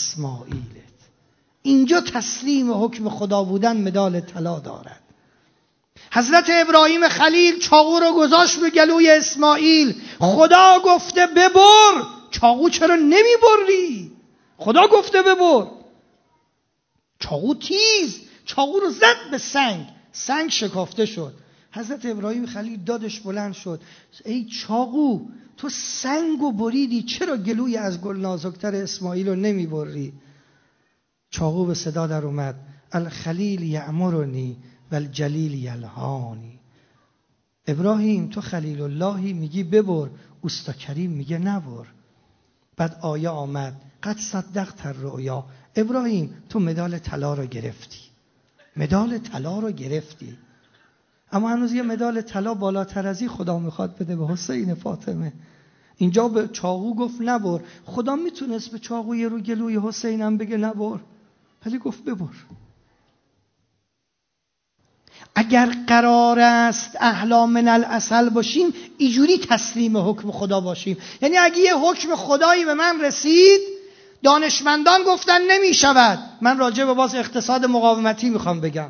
اسماعیلت. اینجا تسلیم حکم خدا بودن مدال طلا دارد. حضرت ابراهیم خلیل چاقو رو گذاشت رو گلوی اسماعیل. خدا گفته ببر، چاقو چرا نمیبری؟ خدا گفته ببر. چاقو تیز، چاقو رو زد به سنگ، سنگ شکافته شد. حضرت ابراهیم خلیل دادش بلند شد، ای چاقو تو سنگو بریدی، چرا گلوی از گل نازکتر اسماعیل رو نمیبری؟ چاقو به صدا در اومد، الخلیل یأمرنی والجلیل یلهانی. ابراهیم تو خلیل اللهی میگی ببر، اوستا کریم میگه نبر. بعد آیه آمد، قد صدقت الرؤیا. ابراهیم تو مدال طلا رو گرفتی، مدال طلا رو گرفتی. اما هنوز یه مدال طلا بالاتر از این خدا میخواد بده به حسین فاطمه. اینجا به چاقو گفت نبر. خدا میتونست به چاقوی رو گلوی حسینم بگه نبر، ولی گفت ببر. اگر قرار است احلا من العسل باشیم، اینجوری تسلیم حکم خدا باشیم. یعنی اگه یه حکم خدایی به من رسید، دانشمندان گفتن نمی شود، من راجع به باز اقتصاد مقاومتی میخوام بگم.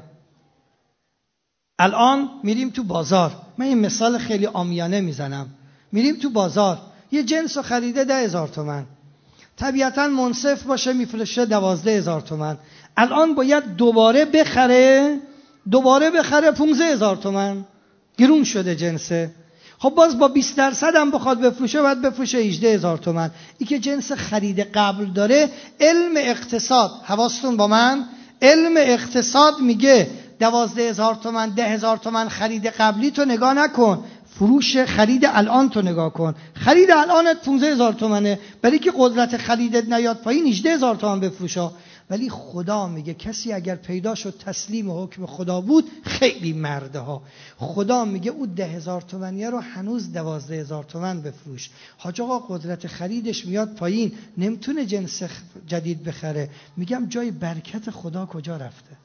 الان میریم تو بازار، من این مثال خیلی عامیانه میزنم، میریم تو بازار یه جنس رو خریده 10,000 تومان، طبیعتاً منصف باشه میفروشه 12,000 تومان. الان باید دوباره بخره 15,000 تومان، گرون شده جنسه. خب باز با 20% هم بخواد بفروشه باید بفروشه 18,000 تومان. این که جنس خرید قبل داره. علم اقتصاد، حواستون با من، علم اقتصاد میگه 12,000 تومان 10,000 تومان خرید قبلی تو نگاه نکن، فروش خرید الان تو نگاه کن. خرید الانت 15,000 تومانه، برای که قدرت خریدت نیاد پایین 18,000 تومان بفروشا. ولی خدا میگه کسی اگر پیدا شد تسلیم حکم خدا بود، خیلی مرده ها. خدا میگه او 10,000 تومانیه رو هنوز 12,000 تومان بفروش. حاج آقا قدرت خریدش میاد پایین، نمیتونه جنس جدید بخره. میگم جای برکت خدا کجا رفته؟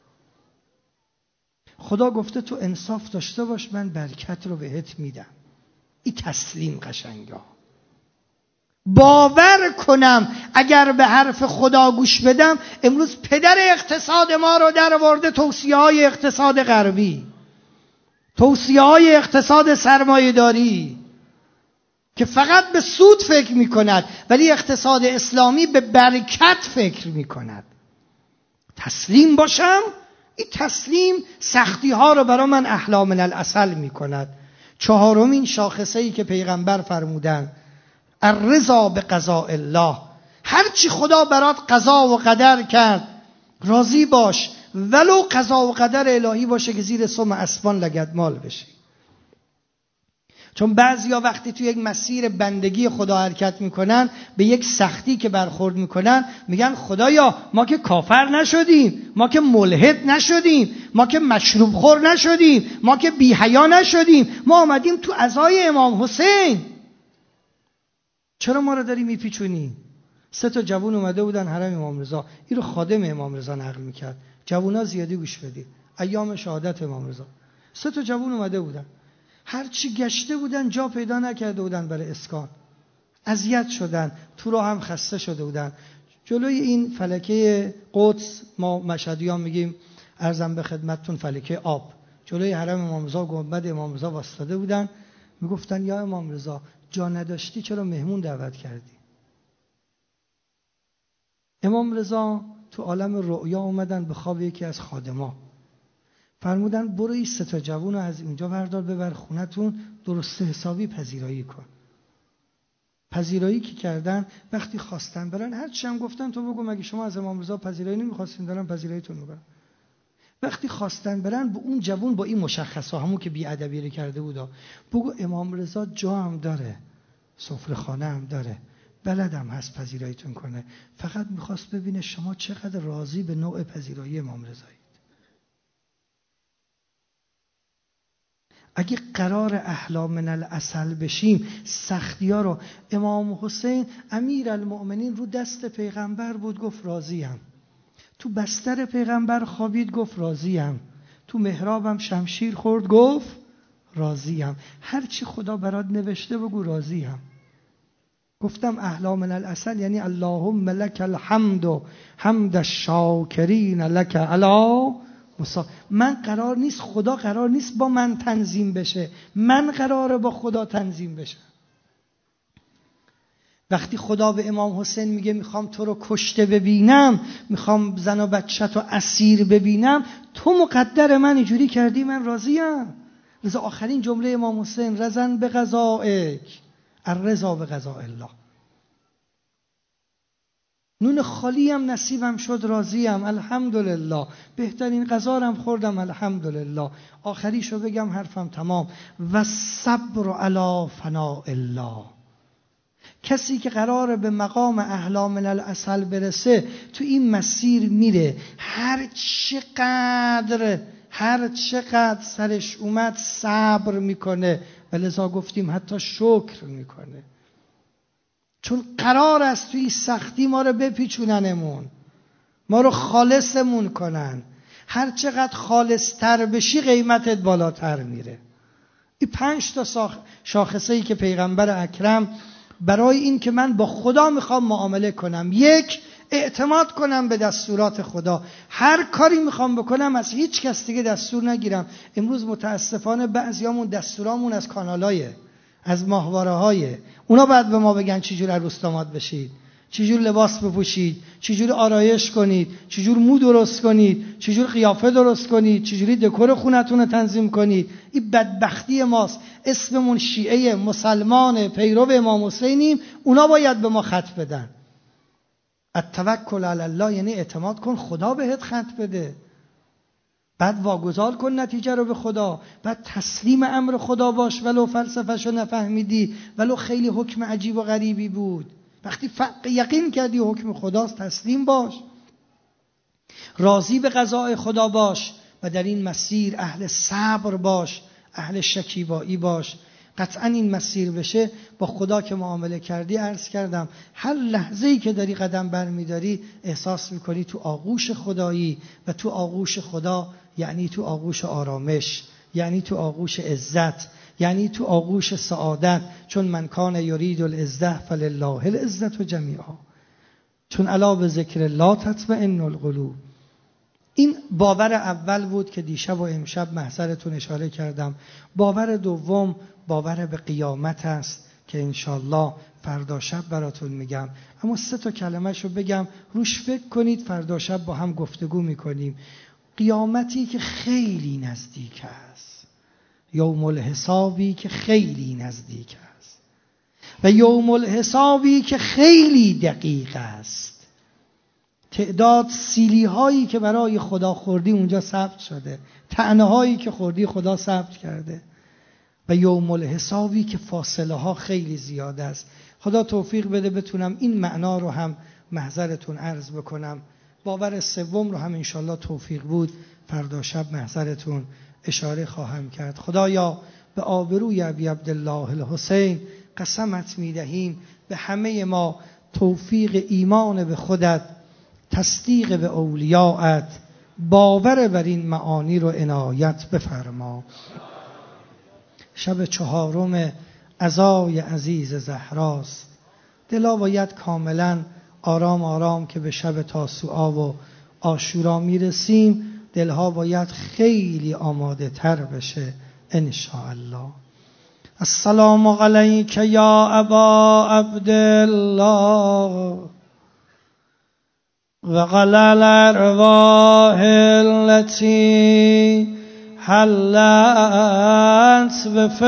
خدا گفته تو انصاف داشته باش، من برکت رو بهت میدم. این تسلیم قشنگا. باور کنم اگر به حرف خدا گوش بدم، امروز پدر اقتصاد ما رو در آورده توصیه‌های اقتصاد غربی، توصیه‌های اقتصاد سرمایه‌داری که فقط به سود فکر می‌کند، ولی اقتصاد اسلامی به برکت فکر می‌کند. تسلیم باشم، این تسلیم سختی ها رو برای من احلا من العسل می‌کند. چهارمین شاخصه‌ای که پیغمبر فرمودن، الرضا بقضاء الله. هرچی خدا برات قضا و قدر کرد راضی باش، ولو قضا و قدر الهی باشه که زیر سم اسبان لگدمال بشی. چون بعضیا وقتی توی یک مسیر بندگی خدا حرکت میکنن، به یک سختی که برخورد میکنن میگن خدایا ما که کافر نشدیم، ما که ملحد نشدیم، ما که مشروب خور نشدیم، ما که بی حیا نشدیم، ما آمدیم تو عزای امام حسین، چرا ما رو داری میپیچونی؟ 3 تا جوون اومده بودن حرم امام رضا، این رو خادم امام رضا نقل میکرد. جوونا زیادی گوش بدید، ایام شهادت امام رضا 3 تا جوون اومده بودن، هرچی گشته بودن جا پیدا نکرده بودن برای اسکان، اذیت شدن، تو رو هم خسته شده بودن. جلوی این فلکه قدس، ما مشهدیان میگیم عرضم به خدمتتون فلکه آب، جلوی حرم امام رضا گنبد امام رضا واسطاده بودن. میگفتن یا امام رضا جا نداشتی چرا مهمون دعوت کردی؟ امام رضا تو عالم رؤیا اومدن به خواب یکی از خادما، فرمودن برو این 3 تا جوون رو از اینجا بردار ببر خونتون، درست حسابی پذیرایی کن. پذیرایی که کردن، وقتی خواستن برن، هرچی هم گفتن تو بگو مگه شما از امام رضا پذیرایی نمیخواستین؟ دارن پذیراییتون رو برن. وقتی خواستن برن، به اون جوون با این مشخصه همون که بی ادبی رو کرده بودا، بگو امام رضا جا هم داره، سفره خانه هم داره، بلدم هست پذیراییتون کنه، فقط میخواست ببینه شما چقدر راضی به نوع پذیرایی امام رضایی. اگه قرار احلا من العسل بشیم، سختی ها رو، امام حسین امیر المؤمنین رو دست پیغمبر بود گفت راضیم، تو بستر پیغمبر خوابید گفت راضیم، تو محرابم شمشیر خورد گفت راضیم. هرچی خدا برات نوشته بگو راضیم. گفتم احلا من العسل یعنی اللهم لک الحمد حمد الشاکرین لک علی من قرار نیست، خدا قرار نیست با من تنظیم بشه، من قراره با خدا تنظیم بشم. وقتی خدا به امام حسین میگه میخوام تو رو کشته ببینم، میخوام زن و بچت رو اسیر ببینم، تو مقدر من اینجوری کردی، من راضیم. لذا آخرین جمله امام حسین رضن به قضائک، الرضا به قضاء الله. نون خالی هم نصیبم شد، راضیم، الحمدلله. بهترین غذا هم خوردم، الحمدلله. آخریشو بگم حرفم تمام. و صبر علی فناء الله. کسی که قراره به مقام اعلی من العسل برسه، تو این مسیر میره، هر چقدر سرش اومد صبر میکنه، و لذا گفتیم حتی شکر میکنه. چون قرار است توی سختی ما رو بپیچوننمون، ما رو خالصمون کنن. هر چقدر خالصتر بشی قیمتت بالاتر میره. این 5 تا شاخصه‌ای که پیغمبر اکرم برای این که من با خدا میخوام معامله کنم، 1 اعتماد کنم به دستورات خدا، هر کاری میخوام بکنم از هیچ کس دیگه دستور نگیرم. امروز متاسفانه بعضیامون دستورامون از کانالایه، از ماهواره‌های، اونا بعد به ما بگن چجور عروس داماد بشید، چجور لباس بپوشید، چجور آرایش کنید، چجور مو درست کنید، چجور قیافه درست کنید، چجوری دکور خونتون رو تنظیم کنید. این بدبختی ماست. اسممون شیعه، مسلمان، پیرو امام حسینیم، اونا باید به ما خط بدن. التوکل علی الله یعنی اعتماد کن خدا بهت خط بده، بعد واگذار کن نتیجه رو به خدا، بعد تسلیم امر خدا باش، ولو فلسفه‌شو نفهمیدی، ولو خیلی حکم عجیب و غریبی بود. وقتی یقین کردی حکم خداست، تسلیم باش، راضی به قضاء خدا باش، و در این مسیر اهل صبر باش، اهل شکیبایی باش. قطعا این مسیر بشه، با خدا که معامله کردی، عرض کردم هر لحظه‌ای که داری قدم برمیداری احساس میکنی تو آغوش خدایی، و تو آغوش خدا یعنی تو آغوش آرامش، یعنی تو آغوش عزت، یعنی تو آغوش سعادت. چون من کان یرید العزة فلله العزة جمیعا، چون الا به ذکر الله تطمئن القلوب. این باور اول بود که دیشب و امشب محضرتون اشاره کردم. باور دوم باور به قیامت است که انشالله فردا شب براتون میگم. اما 3 تا کلمه‌شو بگم، روش فکر کنید، فردا شب با هم گفتگو میکنیم. قیامتی که خیلی نزدیک است، یوم الحسابی که خیلی نزدیک است، و یوم الحسابی که خیلی دقیق است. تعداد سیلی هایی که برای خدا خوردی اونجا ثبت شده، طعنه هایی که خوردی خدا ثبت کرده، و یوم الحسابی که فاصله ها خیلی زیاده است. خدا توفیق بده بتونم این معنا رو هم محضرتون عرض بکنم. باور سوم رو هم انشالله توفیق بود فردا شب محضرتون اشاره خواهم کرد. خدایا به آبروی ابی عبدالله الحسین قسمت میدهیم به همه ما توفیق ایمان به خودت، تصدیق به اولیاءت، باور بر این معانی رو عنایت بفرما. شب 4 عزای عزیز زهراست. دلا باید کاملا آرام آرام که به شب تاسوعا و عاشورا میرسیم، دلها باید خیلی آماده تر بشه انشاءالله. السلام علیک یا ابا عبدالله و قلل ارواح التي حلت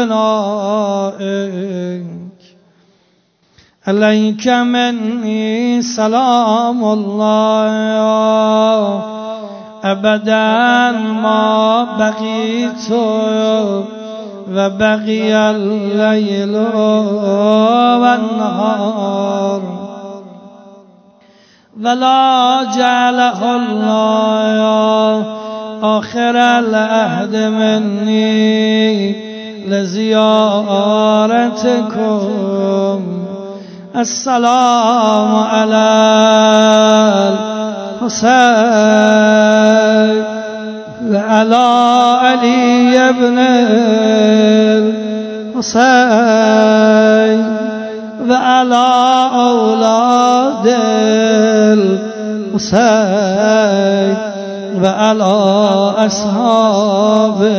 بفنائك، علیک منی سلام الله ابدا ما بقیت و بقی اللیل و النهار، ولا جعله الله آخر العهد منی لزیارتکم. السلام علی الحسین و علی علی ابن الحسین و علی اولاد الحسین و علی اصحابه.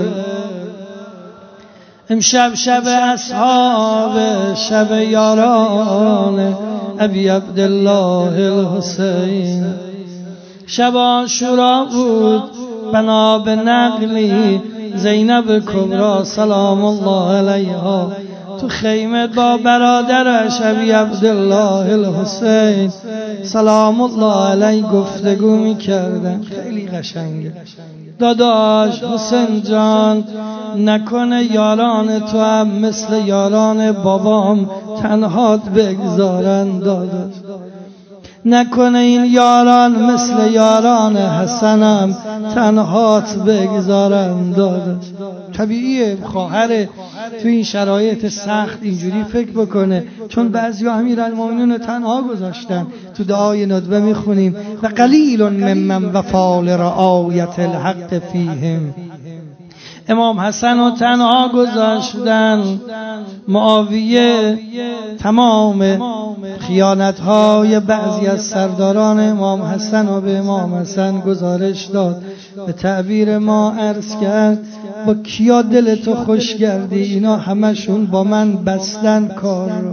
امشب شب اصحاب، شب یاران ابی عبدالله الحسین. شب عاشورا بود بنا به نقلی زینب کبری سلام الله علیها تو خیمه با برادرش ابی عبدالله الحسین سلام الله علیه گفتگو میکردن. خیلی قشنگه. داداش حسین جان، نکنه یاران تو هم مثل یاران بابام تنهات بگذارن. داداش نکنه این یاران مثل یاران حسنم تنهات بگذارن. داداش طبیعیه خواهر تو این شرایط سخت اینجوری فکر بکنه، چون بعضیا امیرالمومنین تنها گذاشتن. تو دعای ندبه میخونیم و قلیل ممن وفا لرعایت الحق فیهم. امام حسن رو تنها گذاشتن. معاویه تمام خیانت‌های بعضی از سرداران امام حسن رو به امام حسن گزارش داد. به تعبیر ما عرض کرد با کیا دلتو خوش کردی؟ اینا همشون با من بستن کار رو.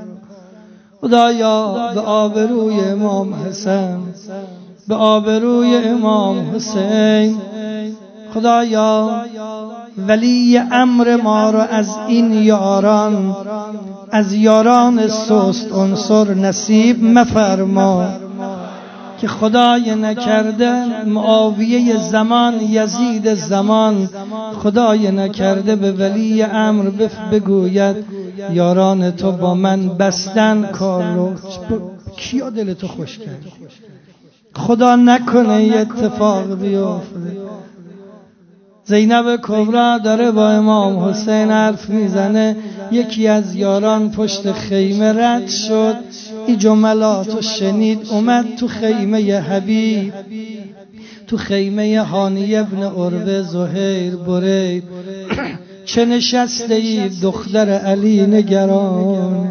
خدایا به آبروی امام حسن، به آبروی امام حسین، خدایا ولی امر ما را از این یاران، از یاران سست عنصر نصیب مفرما، که خدای نکرده معاویه زمان، یزید زمان، خدای نکرده به ولی امر بگوید یاران تو با من بستن کار رو. کیا دلتو خوش کرد؟ خدا نکنه یه اتفاق بیفته. زینب کبری داره با امام حسین حرف میزنه. یکی از یاران پشت خیمه رد شد، این جملاتو شنید، اومد تو خیمه حبیب، تو خیمه هانی ابن عروه زهیر برید. چه نشسته ای دختر علی نگران؟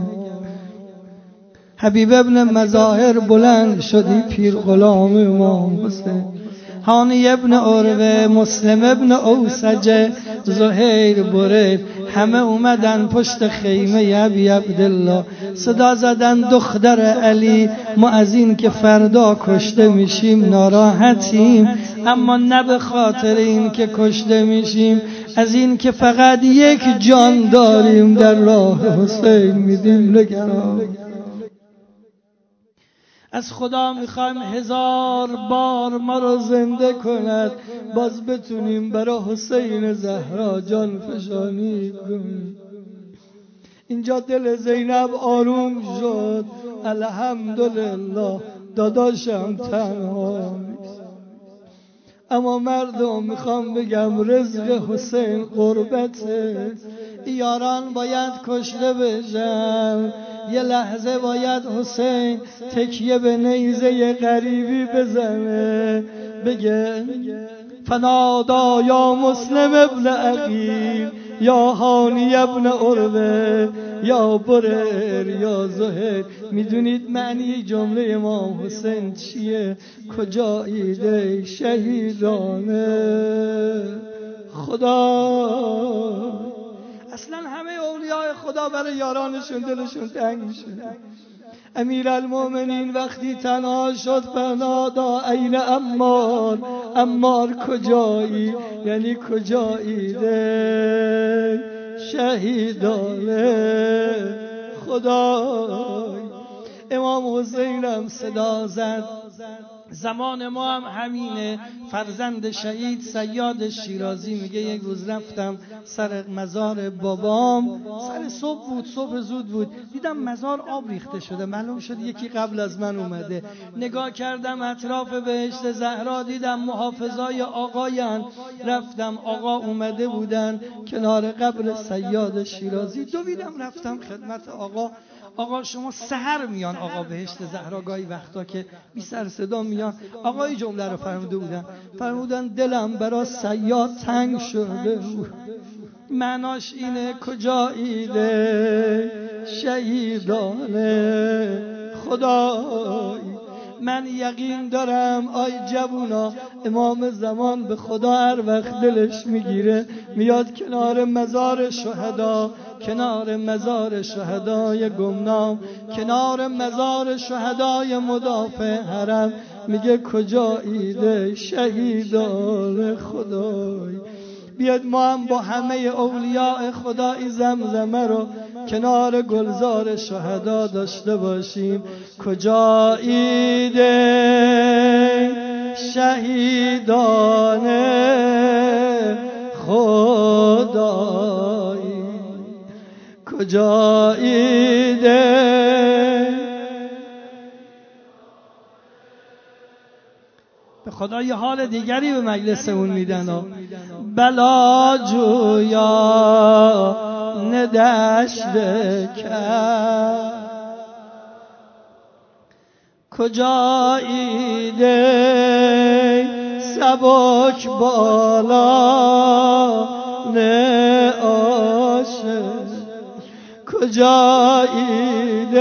حبیب ابن مظاهر بلند شدی پیر غلام امام حسین. هانی ابن عروه، مسلم ابن اوسجه، زهیر برید، همه اومدن پشت خیمه ابی عبدالله. صدا زدن دختر علی، ما از این که فردا کشته میشیم ناراحتیم، اما نه به خاطر این که کشته میشیم، از این که فقط یک جان داریم در راه حسین میدیم نگران. از خدا میخوایم 1000 بار ما رو زنده کند، باز بتونیم برای حسین زهرا جان فشانی کنیم. اینجا دل زینب آروم شد. الحمدلله داداشم تنها نیست. اما مردم میخوام بگم رزق حسین قربته. یاران باید کشته بشن. یه لحظه باید حسین تکیه به نیزه غریبی بزنه، بگه فنادا یا مسلم ابن عقیل یا هانی ابن عروه یا برر یا زهیر. میدونید معنی جمله امام حسین چیه؟ کجاییده شهیدانه خدا. اصلا همه اولیاء خدا برای یارانشون دلشون تنگ میشه. امیرالمومنین وقتی تنها شد فنادا این عمار، عمار کجایی؟ یعنی کجایی ده شهیدانه خدای. امام حسینم صدا زد. زمان ما هم همینه. فرزند شهید صیاد شیرازی میگه یک روز رفتم سر مزار بابام، سر صبح بود، صبح زود بود، دیدم مزار آب ریخته شده. معلوم شد یکی قبل از من اومده. نگاه کردم اطراف بهشت زهرا، دیدم محافظای آقایان. رفتم، آقا اومده بودن کنار قبر صیاد شیرازی. دویدم رفتم خدمت آقا. آقا شما سحر میان آقا بهشت زهرا گاهی وقتا که بی سر صدا میان. آقای جمله رو فرمودن دلم برا صیاد تنگ شده. معناش اینه کجاییده شهیدانه خدای. من یقین دارم آی جوونا امام زمان به خدا هر وقت دلش میگیره میاد کنار مزار شهدا، کنار مزار شهدای گمنام، کنار مزار شهدای مدافع حرم، میگه کجایید شهیدان خدای. بیاد ما هم با همه اولیاء خدای زمزمه رو کنار گلزار شهدا داشته باشیم. کجایید شهیدان خدای، کجایید به خدا یه حال دیگری به مجلسمون میدن. بلا جویا ندشت کرد، کجایید سبک بالا نه عاشق، کجایید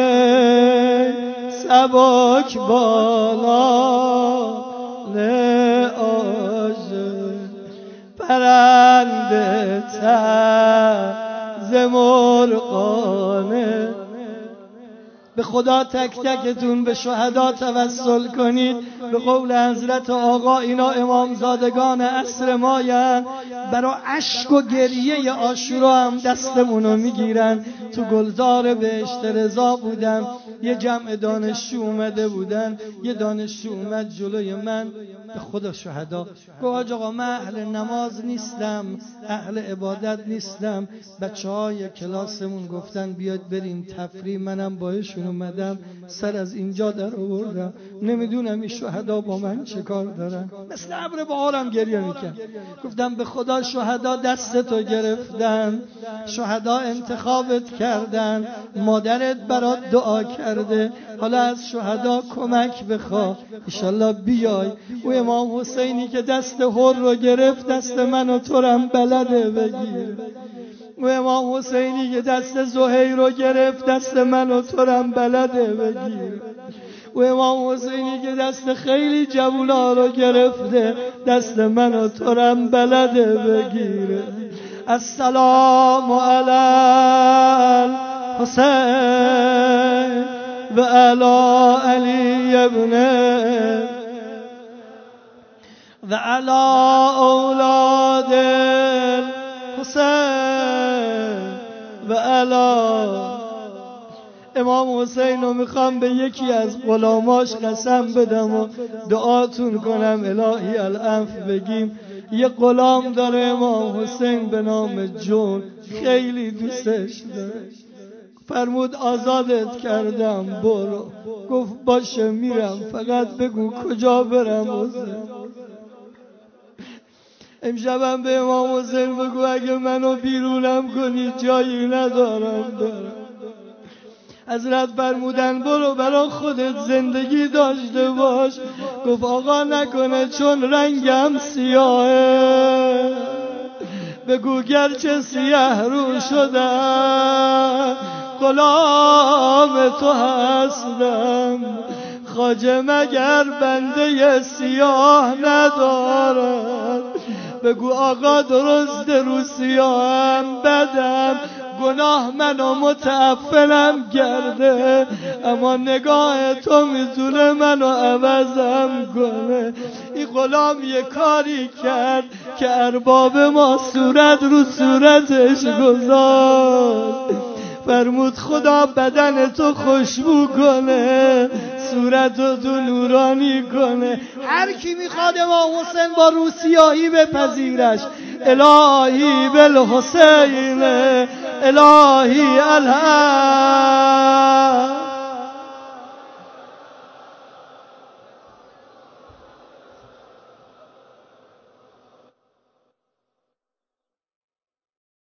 سبک بالا نه عاشق، پرنده تر ز مرغانه. به خدا تک تکتون به شهدا توسل کنید. به قول حضرت آقا اینا امامزادگان عصر ماین، برای اشک و گریه عاشورا هم دستمونو میگیرن. تو گلزار بهشت رضا بودم، یه جمع دانشجو اومده بودن، یه دانشجو اومد جلوی من به خدا شهدا گفت آقا من اهل نماز نیستم، اهل عبادت نیستم، بچه‌های کلاسمون گفتن بیاد بریم تفریح، منم باهاشون اومدم، سر از اینجا در آوردم، نمیدونم این شهدا با من چه کار دارن. مثل ابر بهارم گریه میکرد. گفتم به خدا شهدا دستتو گرفتن، شهدا انتخابت کردن، مادرت برات دعا کرده، حالا از شهدا کمک بخوا انشالله بیای. او امام حسینی که دست حر رو گرفت دست من و تو رم بلده بگیر. و امام حسینی که دست زهیر رو گرفت دست من و تو رم بلده بگیر. و امام حسینی که دست خیلی جوونا رو گرفته دست من و تو رم بلده بگیره. السلام علی الحسین و علی علی ابن و علی اولاد حسین و علی. امام حسین رو میخوام به یکی از غلاماش قسم بدم و دعاتون کنم الهی العفو بگیم. یه غلام داره امام حسین به نام جون، خیلی دوستش داره. فرمود آزادت کردم برو. گفت باشه میرم، فقط بگو کجا برم حسین. امشبم به امام حسین بگو اگه منو بیرونم کنی جایی ندارم برم. حضرت فرمودن برو برا خودت زندگی داشته باش. گفت آقا نکنه چون رنگم سیاهه، بگو گرچه سیاه رو شدم غلام تو هستم، خواجه مگر بنده سیاه ندارد. بگو آقا درست رو سیاهم بدم، گناه منو متعفنم کرده، اما نگاه تو میتونه منو عوضم کنه. این غلام یه کاری کرد که ارباب ما صورت رو صورتش گذاشت. فرمود خدا بدن تو خوشبو کنه، صورتو تو نورانی کنه. هر کی میخواد امام حسین با روسیاهی بپذیرش، الهی بالحسین الهی الحق.